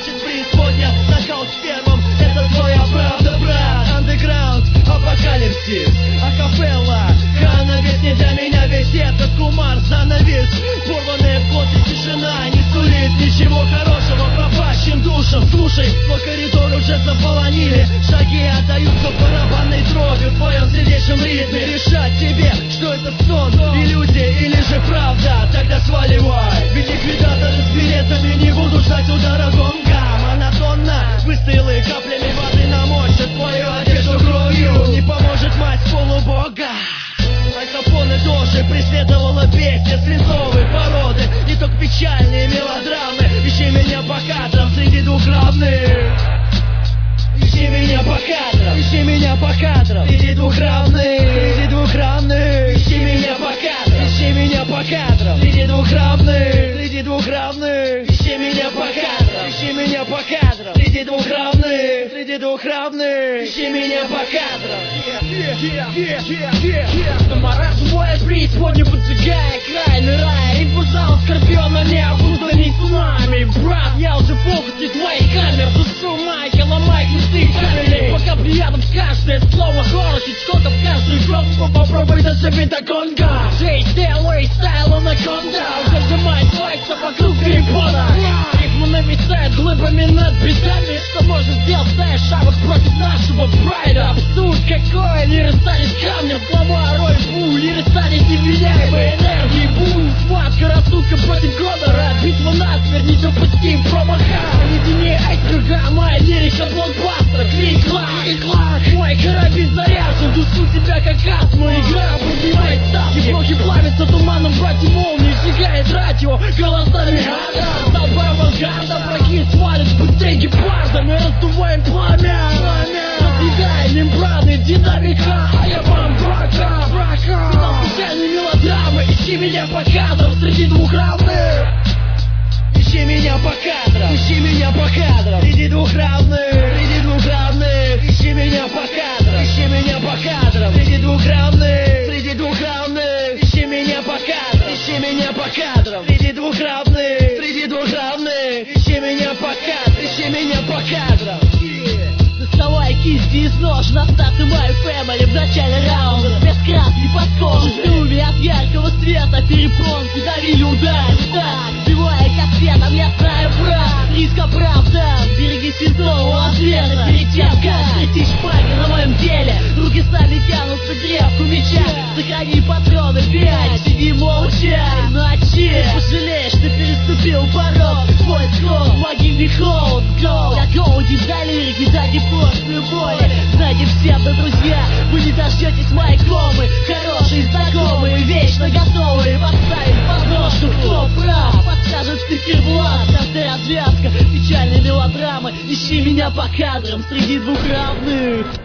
значит преисподня. Нокаут в первом, это твоя правда, брат. Андеграунд, апокалипсис, акапелла, канавис, не для меня весь этот кумар, занавес. Порванные в клочья тишина не сулит ничего хорошего пропащим душам. Слушай, твой коридор уже заполонили, шаги отдаются барабанной дробью в твоем сердечном ритме. Решать тебе, что это сон, иллюзия или же правда, тогда сваливай. Ведь ликвидаторы с билетами не будут ждать удара гонга. Монотонно выстрелы каплями воды намочат твою одежду кровью. Не поможет мать полубога. Аль Капоне тоже преследовала бестия свинцовой породы. Итог печальные мелодрамы. Ищи меня по кадрам среди двух равных. Ищи меня по кадрам, ищи меня по кадрам среди двух равных, среди двух равных. Ищи меня по кадрам, ищи меня по кадрам среди двух равных, среди двух равных. Ищи меня по кадрам, ищи меня по кадрам среди двух равных, среди двух равных. Ищи меня по кадрам. Маразм боя преисподнюю поджигая крайний рай. И пожал скорпиона необузданный цунами. Брат, я уже в фокусе твоих камер. Душу Майка, ломай хлесты камеры. Пока приятно каждое слово хоррор. Хичкока в каждую кнопку попробуй заживить до конга. Джей Стейлой, стайл анаконда. Зажимает лайкса вокруг перепона. Рифму нависает глыбами над бедами. Что может сделать стая шавок против нашего прайда? Абсурд какой, лиры станет камнем. Слова роль пуль, лиры станет невменяемой энергией. Бум, схватка, рассудка против Конора. Битва насмерть, недопустим промаха. Наедине айсберга, моя лирика блокбастера. Клик-клак, клик-клак, мой карабин заряжен. Душу тебя как астму, игра поднимает ставки. Блоки плавятся туманом, братья молнии. Сжигает радио, голосами ада. Толпа авангарда, враги свалят быстрее гепарда. Мы раздуваем пламя, разъедаем мембраны динамика. А я вам брака, финал случайной мелодрамы. Ищи меня по кадрам среди двух равных. Ищи меня по кадрам, ищи меня по кадрам среди двух равных, среди двух равных. Ищи меня по кадрам, ищи меня по кадрам среди двух равных, среди двух равных. Ищи меня по кадрам, ищи меня по кадрам среди двух равных, среди двух равных. Ищи меня по кадрам, ищи меня по кадрам. Доставай кисти из нож, на старты мою фэмили в начале раунда. Без краски под кожу, ждуми от яркого света. Перепонки давили удар, так сбивая кассетом, я знаю брат. Риск оправдан, береги сезонного ответа. Перед тем, как прийти шпаги на моем деле, руки сами тянутся к древку меча. Сохрани патроны 5, сиди молча, иначе пожалеешь, ты переступил порог. Твой скрот, могильный холод, гол. Я голоди для лирики, да не после боли. Знаете все, да, друзья, вы не дождетесь моей комы. Хорошие знакомые, вечно готовые подставить подножку. Кто прав, подскажет циферблат. Конце развязка печальной мелодрамы. Ищи меня по кадрам среди двух равных.